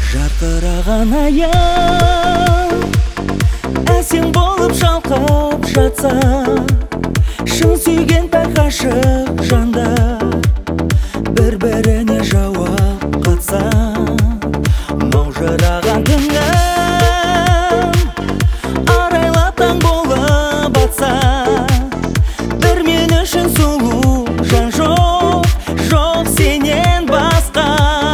Жарқыраған аян әсем болып шалқып жатса, шын сүйген пәк ғашық жандар бір-біріне жауап қатса, маужыраған түннің арайлап таң болып атса, бір мен үшін сұлу жан жоқ, жоқ сенен басқа.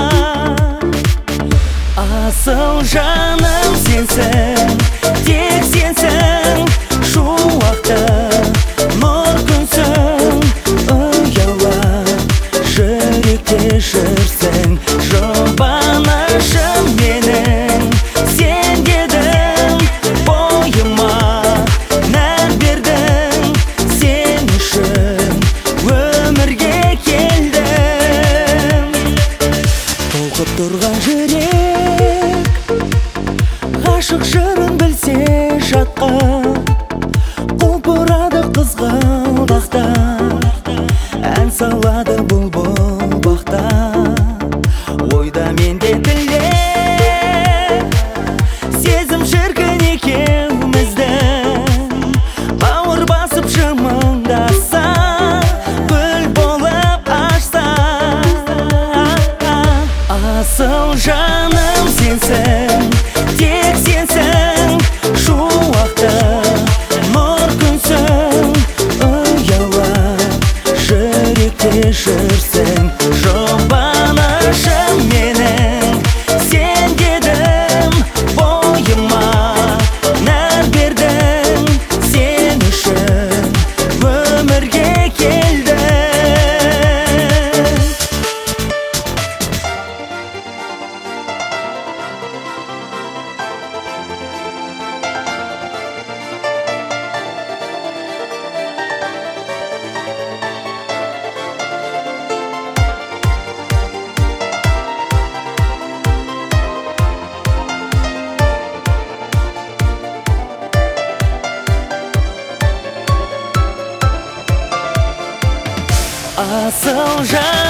Асыл жаным сенсің, тек сенсің, шуақты нұр күнсің, ұялап жүректе жүрсің, жұбанышым менің, сен едің бойыма нәр бердің, сен үшін өмірге келдім. Толқып тұрған жүрек ғашық жырын білсе жатқа, құлпырады қызғалдақта, ән салады бұлбұл бақта. Ойда менде тілде сезім шіркін екеуміздің, бауыр басып жымыңдаса, гүл болып ашса. Асыл жаным сенсің, тек сенсің, шуақты нұр күнсің, ұялап жүректе жүрсің, жұбанышым менің, сен едің бойыма нәр бердің, сен үшін өмірге келдім. Асыл жан